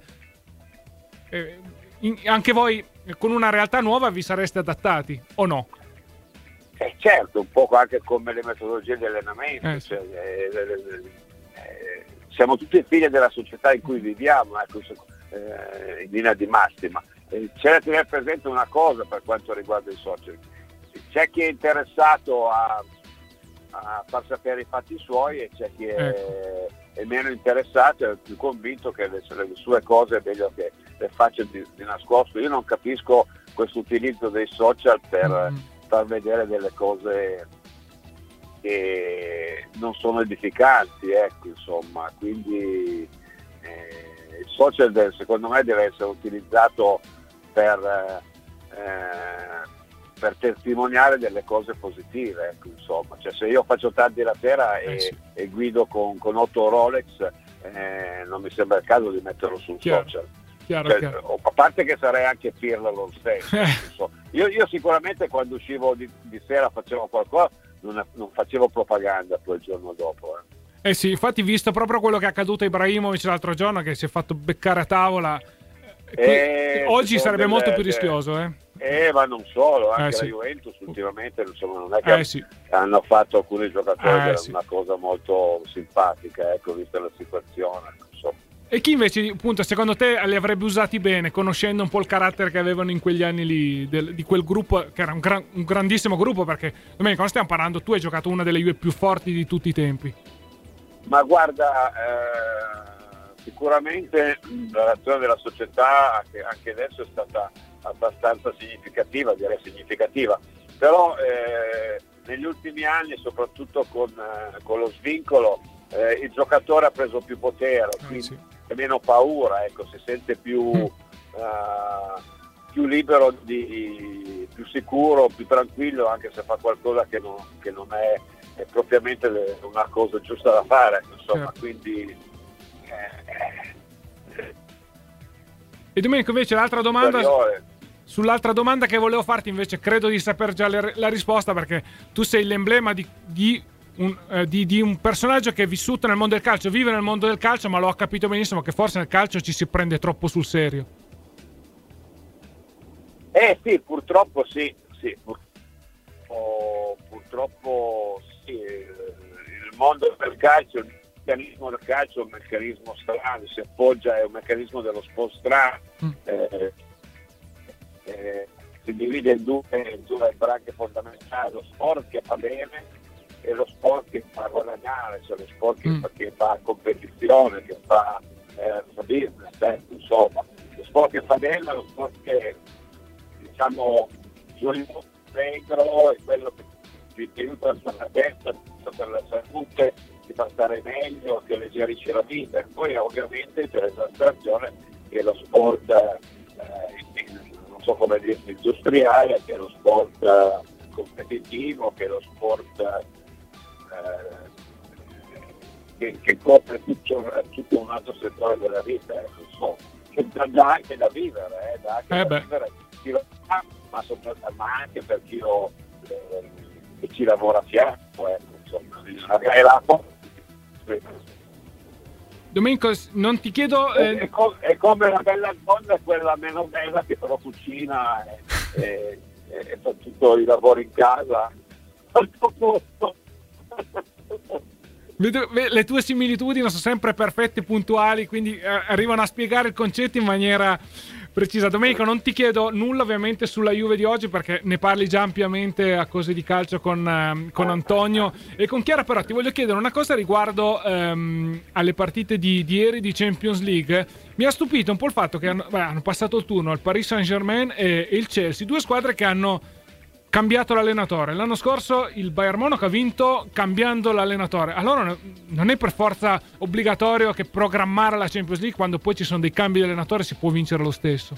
eh, in, anche voi con una realtà nuova vi sareste adattati, o no? Eh, certo, un po' anche come le metodologie di allenamento, eh, cioè, eh, eh, eh, siamo tutti figli della società in cui viviamo, ecco, eh, in linea di massima. Eh, c'è da tenere presente una cosa per quanto riguarda i social: c'è chi è interessato a a far sapere i fatti suoi e c'è chi è, ecco. è meno interessato, è più convinto che le, le sue cose è meglio che le faccia di, di nascosto. Io non capisco questo utilizzo dei social per mm. far vedere delle cose che non sono edificanti, ecco, insomma. Quindi eh, il social deve, secondo me deve essere utilizzato per eh, per testimoniare delle cose positive, ecco, insomma. Cioè, se io faccio tardi la sera e, eh sì. e guido con, con otto Rolex, eh, non mi sembra il caso di metterlo sul chiaro. social. Chiaro, cioè, chiaro. A parte che sarei anche pirla lo stesso. so. io, io sicuramente quando uscivo di, di sera facevo qualcosa, non, non facevo propaganda poi il giorno dopo. Eh. eh sì, infatti, visto proprio quello che è accaduto a Ibrahimovic l'altro giorno, che si è fatto beccare a tavola, eh, oggi sarebbe delle, molto più rischioso, eh. Eh, ma non solo, anche eh, sì. la Juventus ultimamente, insomma, non è che eh, sì. hanno fatto alcuni giocatori eh, che sì. una cosa molto simpatica, ecco, vista la situazione, insomma. E chi invece, appunto, secondo te li avrebbe usati bene, conoscendo un po' il carattere che avevano in quegli anni lì, del, di quel gruppo, che era un, gran, un grandissimo gruppo, perché, Domenico, non stiamo parlando, tu hai giocato una delle Juve più forti di tutti i tempi. Ma guarda, eh, sicuramente la reazione della società anche, anche adesso è stata abbastanza significativa, direi significativa, però eh, negli ultimi anni, soprattutto con, eh, con lo svincolo, eh, il giocatore ha preso più potere, eh, quindi sì. meno paura, ecco, si sente più, mm. uh, più libero, di, più sicuro, più tranquillo, anche se fa qualcosa che non, che non è, è propriamente una cosa giusta da fare, insomma, certo. Quindi eh, e Domenico, invece l'altra domanda superiore. Sull'altra domanda che volevo farti, invece credo di saper già le, la risposta, perché tu sei l'emblema di, di Un, eh, di, di un personaggio che è vissuto nel mondo del calcio, vive nel mondo del calcio, ma lo ha capito benissimo che forse nel calcio ci si prende troppo sul serio. Eh sì, purtroppo sì, sì purtroppo, purtroppo sì, il mondo del calcio, il meccanismo del calcio è un meccanismo strano, si appoggia, è un meccanismo dello sport strano, mm. eh, eh, si divide in due, in due branche fondamentali, lo sport che fa bene e lo sport che fa guadagnare, cioè lo sport che, mm. fa, che fa competizione, che fa eh, business, eh, insomma, lo sport che fa bene è lo sport che, diciamo, io integro è quello che ti aiuta la testa, per la salute, ti fa stare meglio, che alleggerisce la vita. E poi ovviamente c'è l'esasperazione che è lo sport, eh, non so come dire, industriale, che è lo sport eh, competitivo, che è lo sport eh, che, che copre tutto, tutto un altro settore della vita, eh, so, che dà anche da vivere, eh, dà anche eh da vivere chi lo fa, ma, ma anche per chi lo, eh, che ci lavora a fianco, eh, insomma, è la Domenico, non ti chiedo... Eh... È, com- è come la bella donna, quella meno bella che però cucina e, e, e fa tutto i lavori in casa. Le tue similitudini sono sempre perfette e puntuali, quindi eh, arrivano a spiegare il concetto in maniera precisa. Domenico, non ti chiedo nulla ovviamente sulla Juve di oggi, perché ne parli già ampiamente a cose di calcio con, eh, con Antonio e con Chiara, però ti voglio chiedere una cosa riguardo ehm, alle partite di, di ieri di Champions League. Mi ha stupito un po' il fatto che hanno, beh, hanno passato il turno il Paris Saint-Germain e, e il Chelsea, due squadre che hanno cambiato l'allenatore. L'anno scorso il Bayern Monaco ha vinto cambiando l'allenatore. Allora non è per forza obbligatorio che programmare la Champions League, quando poi ci sono dei cambi di allenatore si può vincere lo stesso?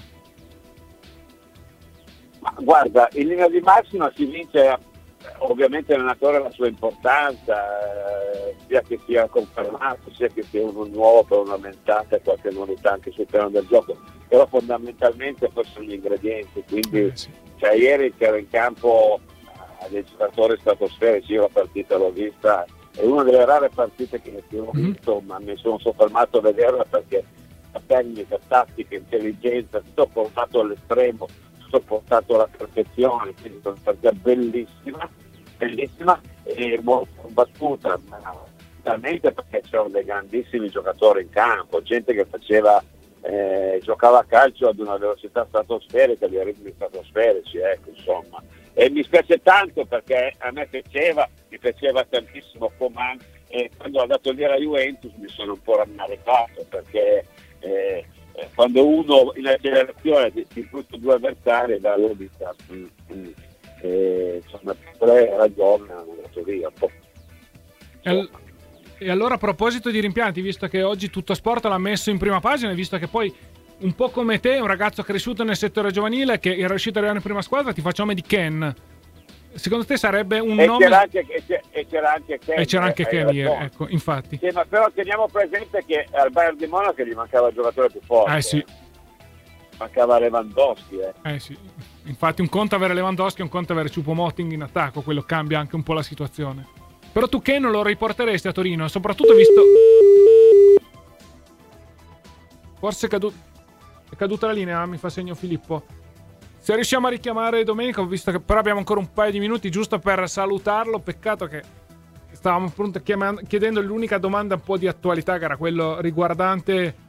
Ma guarda, in linea di massima si vince, ovviamente l'allenatore ha la sua importanza, eh, sia che sia confermato, sia che sia uno nuovo per una mentata e qualche novità anche sul piano del gioco, però fondamentalmente poi sono gli ingredienti, quindi eh, sì. Cioè, ieri c'era in campo eh, dei giocatori stratosferici, io la partita l'ho vista, è una delle rare partite che ho visto, mm-hmm. ma mi sono soffermato a vederla perché la tecnica, tattica, intelligenza, tutto portato all'estremo, tutto portato alla perfezione, quindi è una partita bellissima, bellissima e molto combattuta, talmente perché c'erano dei grandissimi giocatori in campo, gente che faceva Eh, giocava a calcio ad una velocità stratosferica, di ritmi stratosferici, ecco, insomma. E mi spiace tanto perché a me piaceva, mi piaceva tantissimo Coman, e quando ho dato lì alla Juventus mi sono un po' rammaricato perché eh, eh, quando uno in accelerazione ti, ti frutta due avversari, da allora mi sta mm, mm, eh, insomma, tre ragioni hanno dato via un po'. El- E allora, a proposito di rimpianti, visto che oggi Tutto Sport l'ha messo in prima pagina, visto che poi un po' come te, un ragazzo cresciuto nel settore giovanile che era riuscito ad arrivare in prima squadra, ti faccio nome di Ken. Secondo te sarebbe un e nome... C'era anche, e c'era anche Ken. E c'era anche Ken ieri, ecco, infatti. Sì, ma però teniamo presente che al Bayern di Monaco gli mancava il giocatore più forte. Eh sì. Mancava Lewandowski, eh. Eh sì. Infatti un conto avere Lewandowski e un conto avere Choupo-Moting in attacco, quello cambia anche un po' la situazione. Però tu Ken lo riporteresti a Torino, soprattutto visto... Forse è, cadu... è caduta la linea, mi fa segno Filippo. Se riusciamo a richiamare Domenico, visto che però abbiamo ancora un paio di minuti giusto per salutarlo, peccato che stavamo appunto chiedendo l'unica domanda un po' di attualità, che era quello riguardante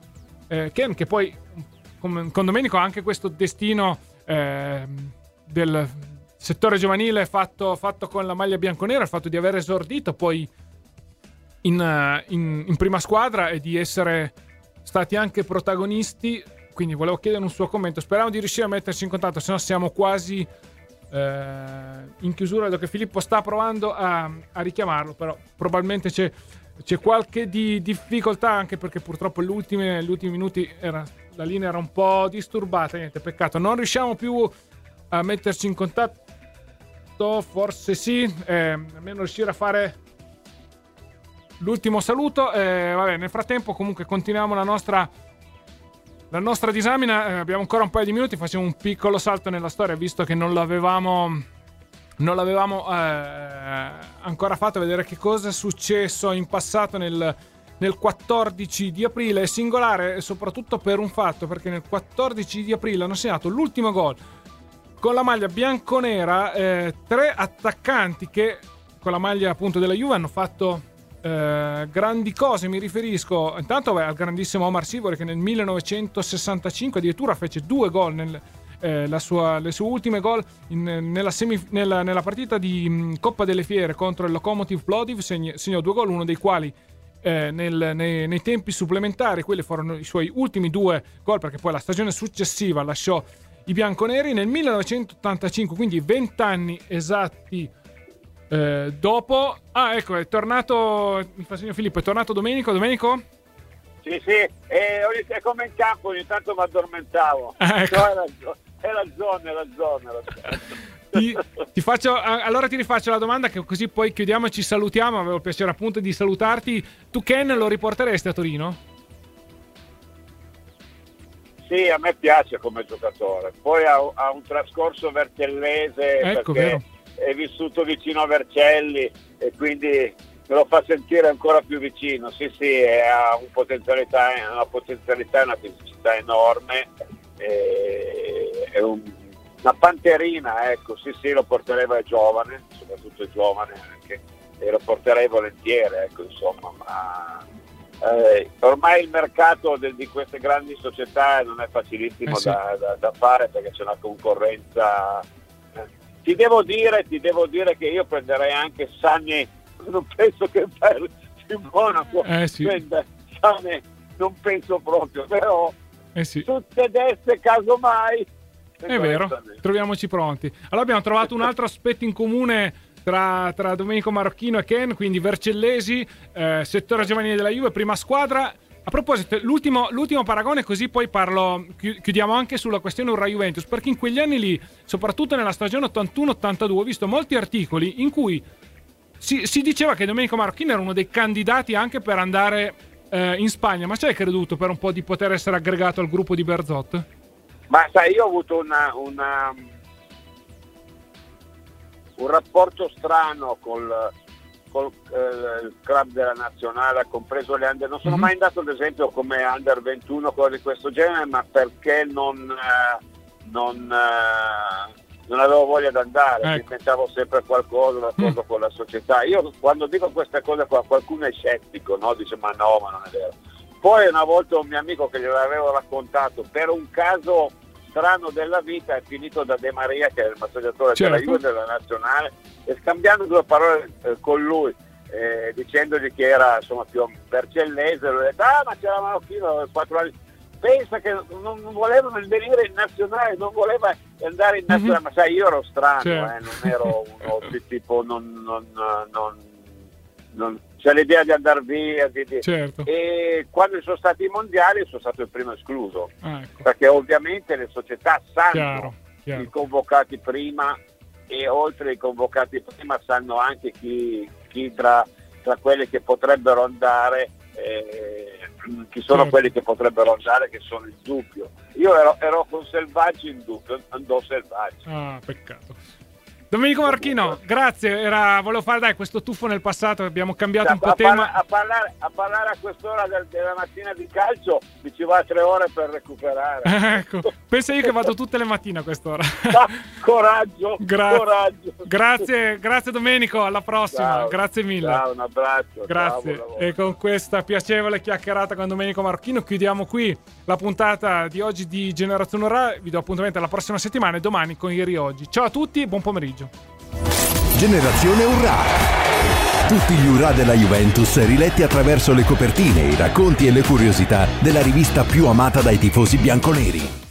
eh, Ken, che poi con, con Domenico ha anche questo destino eh, del settore giovanile fatto, fatto con la maglia bianconera, il fatto di aver esordito poi in, in, in prima squadra e di essere stati anche protagonisti, quindi volevo chiedere un suo commento. Speriamo di riuscire a metterci in contatto, se no siamo quasi eh, in chiusura. Vedo che Filippo sta provando a, a richiamarlo, però probabilmente c'è, c'è qualche di difficoltà, anche perché purtroppo gli ultimi, gli ultimi minuti era, la linea era un po' disturbata. Niente, peccato, non riusciamo più a metterci in contatto. Forse sì, eh, almeno riuscire a fare l'ultimo saluto. Eh, vabbè, nel frattempo comunque continuiamo la nostra la nostra disamina. Eh, abbiamo ancora un paio di minuti, facciamo un piccolo salto nella storia, visto che non l'avevamo non l'avevamo eh, ancora fatto, vedere che cosa è successo in passato nel, nel quattordici di aprile. È singolare soprattutto per un fatto, perché nel quattordici di aprile hanno segnato l'ultimo gol con la maglia bianconera eh, tre attaccanti che con la maglia appunto della Juve hanno fatto eh, grandi cose. Mi riferisco intanto beh, al grandissimo Omar Sivori, che nel millenovecentosessantacinque addirittura fece due gol nel, eh, la sua, le sue ultime gol in, nella, semi, nella, nella partita di mh, Coppa delle Fiere contro il Lokomotiv Plovdiv. Segn, segnò due gol, uno dei quali eh, nel, nei, nei tempi supplementari. Quelli furono i suoi ultimi due gol, perché poi la stagione successiva lasciò i bianconeri. Nel millenovecentottantacinque, quindi vent'anni esatti eh, dopo. Ah, ecco, è tornato. Mi fa segno Filippo, è tornato Domenico. Domenico? Sì, sì, e è come in campo, ogni tanto mi addormentavo. Ah, ecco. No, era, era zona, era zona. Era zona. Ti, ti faccio, allora ti rifaccio la domanda, che così poi chiudiamo e ci salutiamo. Avevo il piacere appunto di salutarti. Tu Ken lo riporteresti a Torino? Sì, a me piace come giocatore, poi ha, ha un trascorso vercellese, ecco, perché vero. È vissuto vicino a Vercelli e quindi me lo fa sentire ancora più vicino. Sì, sì, ha un potenzialità, una potenzialità e una fisicità enorme, è un, una panterina, ecco. Sì, sì, lo porterei, è giovane, soprattutto è giovane anche, e lo porterei volentieri, ecco, insomma, ma Eh, ormai il mercato de, di queste grandi società non è facilissimo eh sì. da, da, da fare, perché c'è una concorrenza. Eh. Ti devo dire, ti devo dire che io prenderei anche Sani, non penso che per il Monaco eh sì. prenda Sani, non penso proprio, però eh sì. succedesse casomai. È vero, troviamoci pronti. Allora abbiamo trovato un altro aspetto in comune Tra, tra Domenico Marocchino e Ken, quindi vercellesi, eh, settore giovanile della Juve, prima squadra. A proposito, l'ultimo, l'ultimo paragone, così poi parlo, chiudiamo anche sulla questione Urra-Juventus, perché in quegli anni lì, soprattutto nella stagione ottantuno ottantadue, ho visto molti articoli in cui si, si diceva che Domenico Marocchino era uno dei candidati anche per andare eh, in Spagna. Ma ci hai creduto per un po' di poter essere aggregato al gruppo di Berzot? Ma sai, io ho avuto una... una... un rapporto strano col, col eh, il club della nazionale, compreso le under. Non sono mm-hmm. mai andato ad esempio come under ventuno, cose di questo genere, ma perché non, eh, non, eh, non avevo voglia di andare, ecco. Inventavo sempre qualcosa d'accordo mm. con la società. Io quando dico queste cose qua, qualcuno è scettico, no? Dice ma no, ma non è vero. Poi una volta un mio amico che gliel'avevo raccontato, per un caso strano della vita, è finito da De Maria, che è il massaggiatore certo. della Juve della nazionale, e scambiando due parole eh, con lui, eh, dicendogli che era insomma più vercellese, lui ha detto ah ma c'era Marocchino, quattro anni, pensa che non voleva venire in nazionale, non voleva andare in nazionale, mm-hmm. ma sai, io ero strano, certo. eh, non ero uno tipo non, non, non, non c'è l'idea di andare via, di, di. Certo. E quando ci sono stati i mondiali sono stato il primo escluso, ah, ecco. perché ovviamente le società sanno chiaro, chiaro. i convocati prima, e oltre ai convocati prima sanno anche chi, chi tra, tra quelli che potrebbero andare, eh, chi sono certo. quelli che potrebbero andare, che sono in dubbio. Io ero, ero con Selvaggi in dubbio, andò Selvaggi. Ah, peccato. Domenico Marchino, grazie. Era, volevo fare dai questo tuffo nel passato, abbiamo cambiato a, un po' a tema. Parla, a, parlare, a parlare a quest'ora del, della mattina di calcio mi ci va tre ore per recuperare. Ecco, pensa io che vado tutte le mattine a quest'ora. Ah, coraggio, grazie. coraggio. Grazie, grazie Domenico, alla prossima. Ciao, grazie mille. Ciao, un abbraccio. Grazie. Ciao, e con questa piacevole chiacchierata con Domenico Marchino chiudiamo qui la puntata di oggi di Generazione Ora. Vi do appuntamento alla prossima settimana e domani con Ieri Oggi. Ciao a tutti, buon pomeriggio. Generazione Urrà. Tutti gli Urrà della Juventus riletti attraverso le copertine, i racconti e le curiosità della rivista più amata dai tifosi bianconeri.